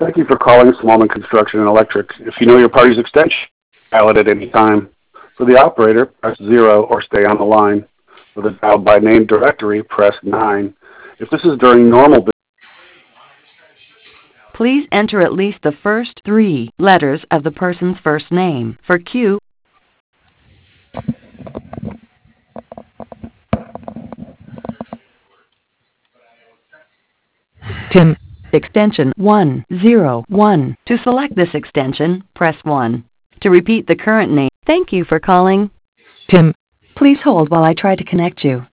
Thank you for calling Smallman Construction and Electric. If you know your party's extension, dial it at any time. For the operator, press 0 or stay on the line. For the dial by name directory, press 9. If this is during normal business, Please enter at least the first 3 letters of the person's first name. For Q, Tim, extension 101. To select this extension, press 1. To repeat the current name, thank you for calling. Tim, Please hold while I try to connect you.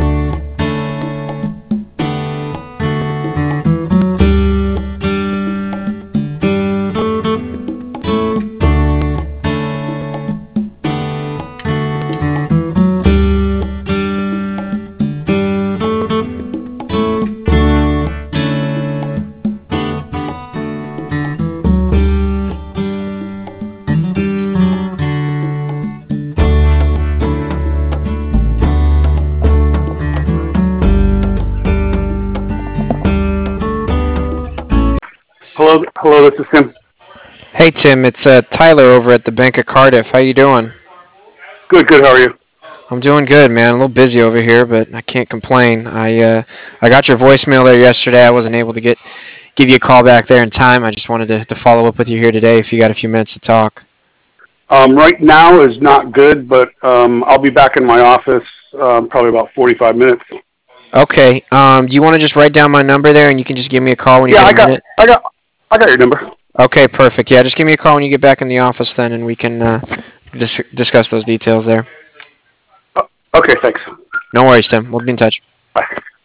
hello, this is Tim. Hey Tim, it's Tyler over at the Bank of Cardiff. How you doing? Good, how are you? I'm doing good, man. A little busy over here, but I can't complain. I got your voicemail there yesterday. I wasn't able to give you a call back there in time. I just wanted to follow up with you here today if you got a few minutes to talk. Right now is not good, but I'll be back in my office probably about 45 minutes. Okay. Do you want to just write down my number there, and you can just give me a call when you get a minute? I got your number. Okay, perfect. Yeah, just give me a call when you get back in the office then, and we can discuss those details there. Okay, thanks. No worries, Tim. We'll be in touch. Bye.